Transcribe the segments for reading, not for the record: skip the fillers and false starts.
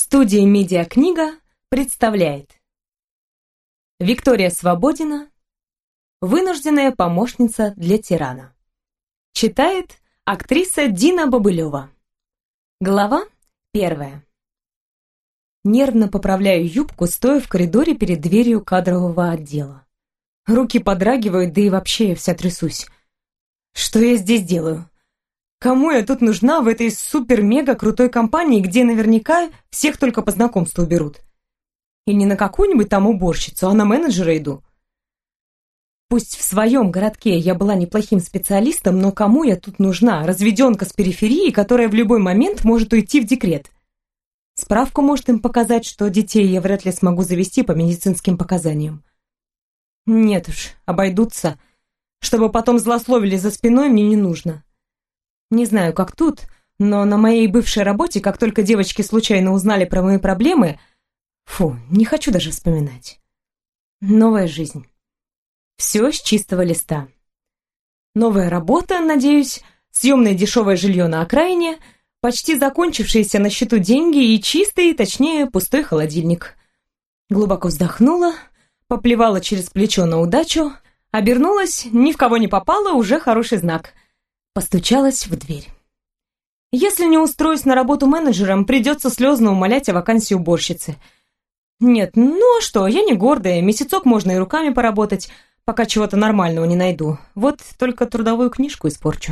Студия «Медиакнига» представляет Виктория Свободина «Вынужденная помощница для тирана». Читает актриса Дина Бобылева. Глава 1. Нервно поправляю юбку, стоя в коридоре перед дверью кадрового отдела. Руки подрагивают, да и вообще я вся трясусь. Что я здесь делаю? Кому я тут нужна в этой супер-мега-крутой компании, где наверняка всех только по знакомству берут? И не на какую-нибудь там уборщицу, а на менеджера иду. Пусть в своем городке я была неплохим специалистом, но кому я тут нужна? Разведенка с периферии, которая в любой момент может уйти в декрет. Справку может им показать, что детей я вряд ли смогу завести по медицинским показаниям. Нет уж, обойдутся. Чтобы потом злословили за спиной, мне не нужно. Не знаю, как тут, но на моей бывшей работе, как только девочки случайно узнали про мои проблемы, не хочу даже вспоминать. Новая жизнь. Все с чистого листа. Новая работа, надеюсь, съемное дешевое жилье на окраине, почти закончившиеся на счету деньги и чистый, точнее, пустой холодильник. Глубоко вздохнула, поплевала через плечо на удачу, обернулась, ни в кого не попала, уже хороший знак. Постучалась в дверь. Если не устроюсь на работу менеджером, придется слезно умолять о вакансии уборщицы. Нет, ну а что, я не гордая, месяцок можно и руками поработать, пока чего-то нормального не найду. Вот только трудовую книжку испорчу.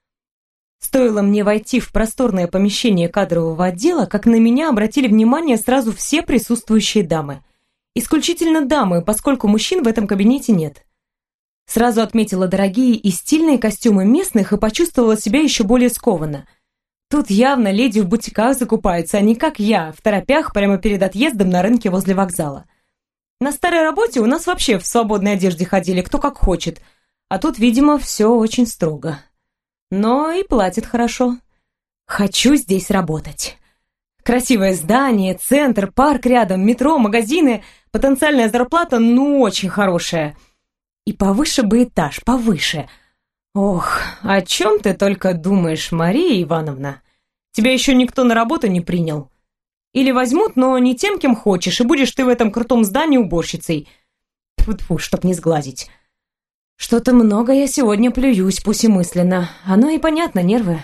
Стоило мне войти в просторное помещение кадрового отдела, как на меня обратили внимание сразу все присутствующие дамы. Исключительно дамы, поскольку мужчин в этом кабинете нет. Сразу отметила дорогие и стильные костюмы местных и почувствовала себя еще более скованно. Тут явно леди в бутиках закупаются, а не как я, в торопях прямо перед отъездом на рынке возле вокзала. На старой работе у нас вообще в свободной одежде ходили, кто как хочет, а тут, видимо, все очень строго. Но и платят хорошо. Хочу здесь работать. Красивое здание, центр, парк рядом, метро, магазины, потенциальная зарплата, очень хорошая. И повыше бы этаж, повыше. Ох, о чем ты только думаешь, Мария Ивановна? Тебя еще никто на работу не принял. Или возьмут, но не тем, кем хочешь, и будешь ты в этом крутом здании уборщицей. Тьфу-тьфу, чтоб не сглазить. Что-то много я сегодня плююсь, пусть и мысленно. Оно и понятно, нервы.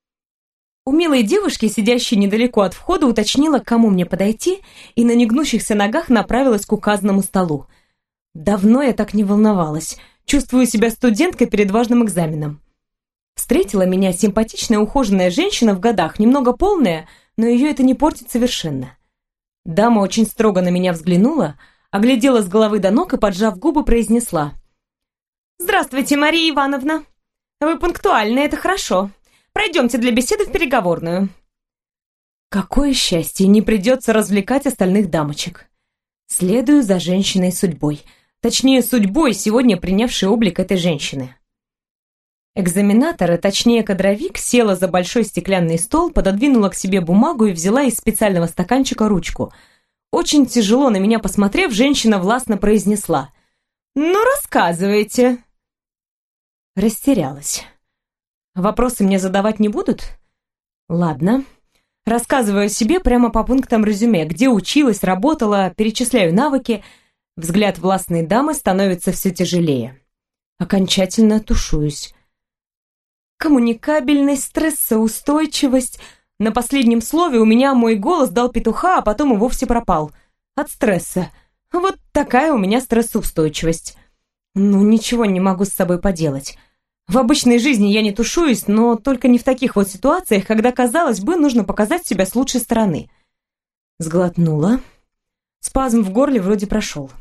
У милой девушки, сидящей недалеко от входа, уточнила, к кому мне подойти, и на негнущихся ногах направилась к указанному столу. Давно я так не волновалась. Чувствую себя студенткой перед важным экзаменом. Встретила меня симпатичная ухоженная женщина в годах, немного полная, но ее это не портит совершенно. Дама очень строго на меня взглянула, оглядела с головы до ног и, поджав губы, произнесла: «Здравствуйте, Мария Ивановна. Вы пунктуальны, это хорошо. Пройдемте для беседы в переговорную». Какое счастье, не придется развлекать остальных дамочек. Следую за женщиной судьбой. Точнее, судьбой, сегодня принявшей облик этой женщины. Экзаменатор, точнее кадровик, села за большой стеклянный стол, пододвинула к себе бумагу и взяла из специального стаканчика ручку. Очень тяжело на меня посмотрев, женщина властно произнесла: «Ну, рассказывайте». Растерялась. Вопросы мне задавать не будут? Ладно. Рассказываю о себе прямо по пунктам резюме, где училась, работала, перечисляю навыки. Взгляд властной дамы становится все тяжелее. Окончательно тушуюсь. Коммуникабельность, стрессоустойчивость. На последнем слове у меня мой голос дал петуха, а потом и вовсе пропал. От стресса. Вот такая у меня стрессоустойчивость. Ничего не могу с собой поделать. В обычной жизни я не тушуюсь, но только не в таких вот ситуациях, когда, казалось бы, нужно показать себя с лучшей стороны. Сглотнула. Спазм в горле вроде прошел.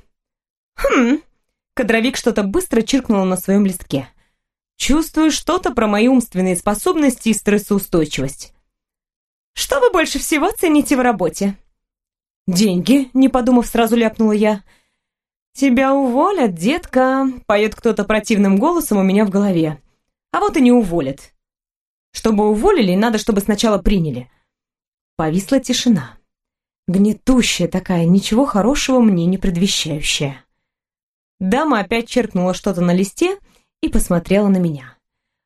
Кадровик что-то быстро чиркнула на своем листке. Чувствую что-то про мои умственные способности и стрессоустойчивость. «Что вы больше всего цените в работе?» «Деньги», — не подумав, сразу ляпнула я. «Тебя уволят, детка», — поет кто-то противным голосом у меня в голове. «А вот и не уволят. Чтобы уволили, надо, чтобы сначала приняли». Повисла тишина. Гнетущая такая, ничего хорошего мне не предвещающая. Дама опять черкнула что-то на листе и посмотрела на меня.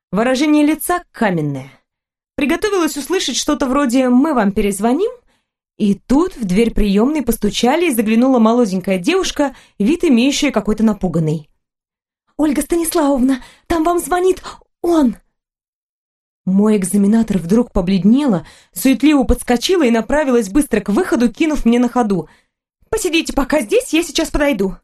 Выражение лица каменное. Приготовилась услышать что-то вроде «мы вам перезвоним» И тут в дверь приемной постучали, и заглянула молоденькая девушка, вид имеющая какой-то напуганный. «Ольга Станиславовна, там вам звонит он!» Мой экзаменатор вдруг побледнела, суетливо подскочила и направилась быстро к выходу, кинув мне на ходу: «Посидите пока здесь, я сейчас подойду».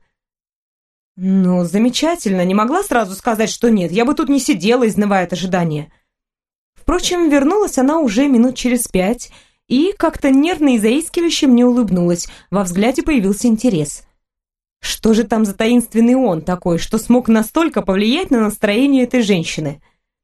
Ну, замечательно, не могла сразу сказать, что нет, я бы тут не сидела, изнывая от ожидания. Впрочем, вернулась она уже минут через 5 и как-то нервно и заискивающе мне улыбнулась, во взгляде появился интерес. Что же там за таинственный он такой, что смог настолько повлиять на настроение этой женщины?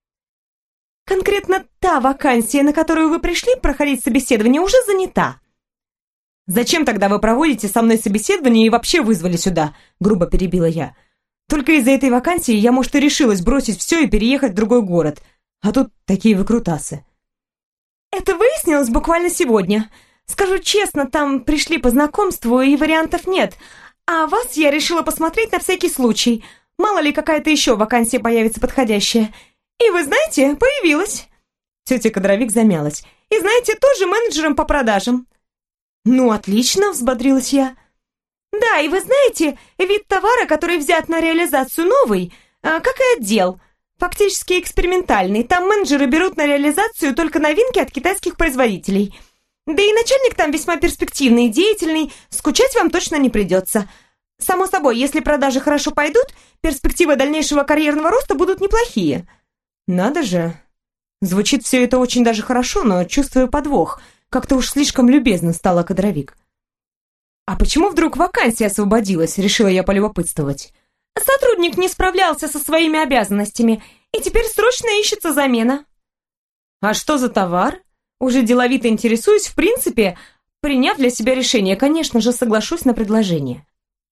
«Конкретно та вакансия, на которую вы пришли проходить собеседование, уже занята». «Зачем тогда вы проводите со мной собеседование и вообще вызвали сюда?» — грубо перебила я. «Только из-за этой вакансии я, может, и решилась бросить все и переехать в другой город. А тут такие выкрутасы». «Это выяснилось буквально сегодня. Скажу честно, там пришли по знакомству и вариантов нет. А вас я решила посмотреть на всякий случай. Мало ли какая-то еще вакансия появится подходящая. И вы знаете, появилась». Тетя Кадровик замялась. «И знаете, тоже менеджером по продажам». «Ну, отлично», — взбодрилась я. «Да, и вы знаете, вид товара, который взят на реализацию, новый, как и отдел, фактически экспериментальный. Там менеджеры берут на реализацию только новинки от китайских производителей. Да и начальник там весьма перспективный и деятельный, скучать вам точно не придется. Само собой, если продажи хорошо пойдут, перспективы дальнейшего карьерного роста будут неплохие». «Надо же. Звучит все это очень даже хорошо, но чувствую подвох. Как-то уж слишком любезно стала Кадровик». «А почему вдруг вакансия освободилась?» — решила я полюбопытствовать. «Сотрудник не справлялся со своими обязанностями, и теперь срочно ищется замена». «А что за товар?» Уже деловито интересуюсь, в принципе, приняв для себя решение, конечно же, соглашусь на предложение.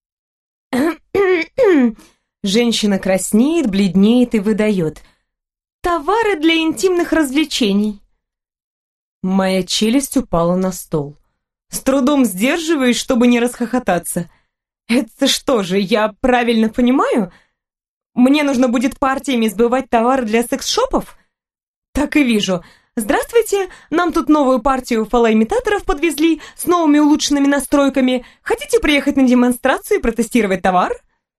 Женщина краснеет, бледнеет и выдает: «Товары для интимных развлечений». Моя челюсть упала на стол. С трудом сдерживаюсь, чтобы не расхохотаться. «Это что же, я правильно понимаю? Мне нужно будет партиями сбывать товары для секс-шопов?» «Так и вижу. Здравствуйте, нам тут новую партию фалоимитаторов подвезли с новыми улучшенными настройками. Хотите приехать на демонстрацию и протестировать товар?»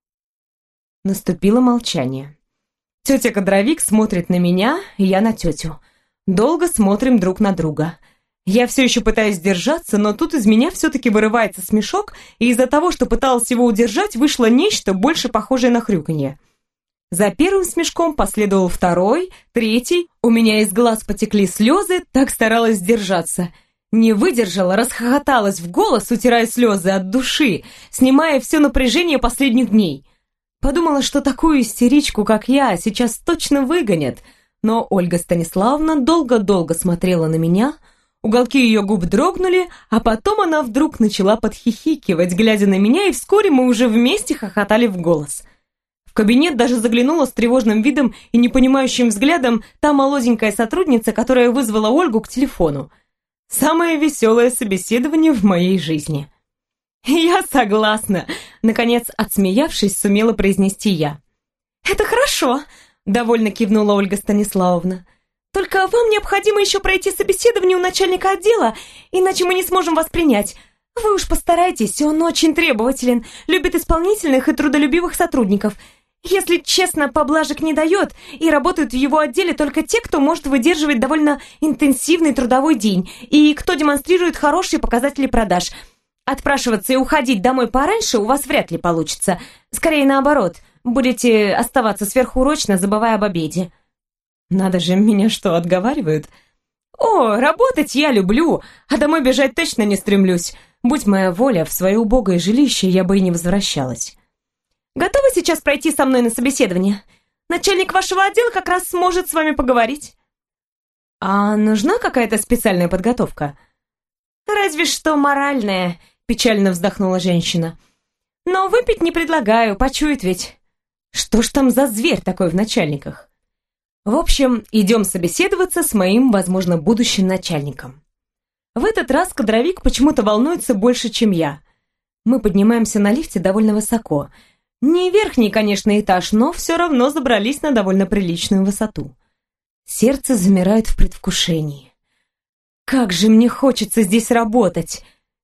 Наступило молчание. Тетя Кадровик смотрит на меня, я на тетю. Долго смотрим друг на друга. Я все еще пытаюсь сдержаться, но тут из меня все-таки вырывается смешок, и из-за того, что пыталась его удержать, вышло нечто больше похожее на хрюканье. За первым смешком последовал второй, третий. У меня из глаз потекли слезы, так старалась сдержаться. Не выдержала, расхохоталась в голос, утирая слезы от души, снимая все напряжение последних дней. Подумала, что такую истеричку, как я, сейчас точно выгонят. Но Ольга Станиславовна долго-долго смотрела на меня, уголки ее губ дрогнули, а потом она вдруг начала подхихикивать, глядя на меня, и вскоре мы уже вместе хохотали в голос. В кабинет даже заглянула с тревожным видом и непонимающим взглядом та молоденькая сотрудница, которая вызвала Ольгу к телефону. Самое веселое собеседование в моей жизни. «Я согласна», — наконец, отсмеявшись, сумела произнести я. «Это хорошо», — довольно кивнула Ольга Станиславовна. «Только вам необходимо еще пройти собеседование у начальника отдела, иначе мы не сможем вас принять. Вы уж постарайтесь, он очень требователен, любит исполнительных и трудолюбивых сотрудников. Если честно, поблажек не дает, и работают в его отделе только те, кто может выдерживать довольно интенсивный трудовой день и кто демонстрирует хорошие показатели продаж. Отпрашиваться и уходить домой пораньше у вас вряд ли получится. Скорее наоборот, будете оставаться сверхурочно, забывая об обеде». «Надо же, меня что, отговаривают?» «О, работать я люблю, а домой бежать точно не стремлюсь. Будь моя воля, в свое убогое жилище я бы и не возвращалась». «Готовы сейчас пройти со мной на собеседование? Начальник вашего отдела как раз сможет с вами поговорить». «А нужна какая-то специальная подготовка?» «Разве что моральная», — печально вздохнула женщина. «Но выпить не предлагаю, почует ведь». «Что ж там за зверь такой в начальниках?» В общем, идем собеседоваться с моим, возможно, будущим начальником. В этот раз Кадровик почему-то волнуется больше, чем я. Мы поднимаемся на лифте довольно высоко. Не верхний, конечно, этаж, но все равно забрались на довольно приличную высоту. Сердце замирает в предвкушении. Как же мне хочется здесь работать!